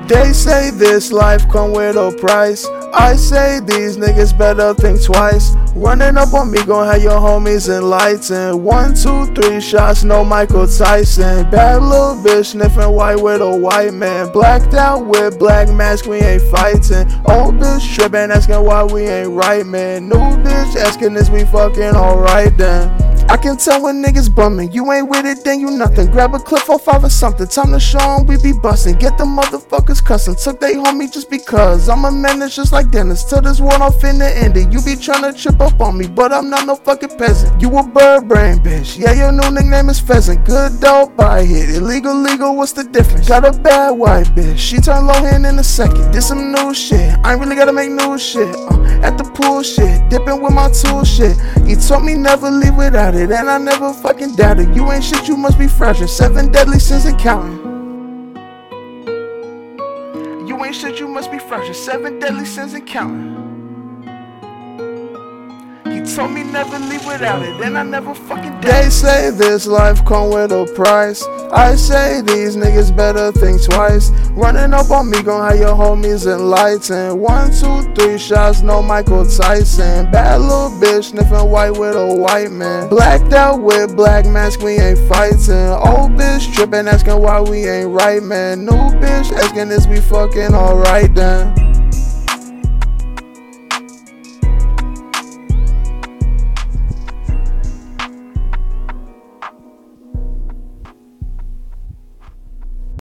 They say this life come with a price. I say these niggas better think twice. Running up on me gon' have your homies enlightened. 1, 2, 3 shots, no Michael Tyson. Bad little bitch sniffing white with a white man. Blacked out with black mask, we ain't fighting. Old bitch tripping, asking why we ain't right, man. New bitch asking is we fucking alright then. I can tell when niggas bumming. You ain't with it, then you nothing. Grab a clip or 5 or something. Time to show 'em we be bustin'. Get the motherfuckers cussin'. Took they homie just because I'm a menace just like Dennis. Till this world I'm finna end it. You be tryna trip up on me, but I'm not no fucking peasant. You a bird brain bitch. Yeah, your new nickname is Pheasant. Good dope, I hit. Illegal, legal, what's the difference? Got a bad white bitch. She turn low hand in a second. Did some new shit. I ain't really gotta make new shit. At the pool shit. Dipping with my tool shit. He told me never leave without it. And I never fucking doubted. You ain't shit, you must be fragile. 7 deadly sins and counting. You ain't shit, you must be fragile. 7 deadly sins and counting. He told me never leave without it, and I never fucking did. They say this life come with a price. I say these niggas better think twice. Running up on me gon' have your homies enlightened. 1, 2, 3 shots, no Michael Tyson. Bad little bitch sniffing white with a white man. Blacked out with black mask, we ain't fighting. Old bitch tripping, asking why we ain't right, man. New bitch asking is we fucking alright then.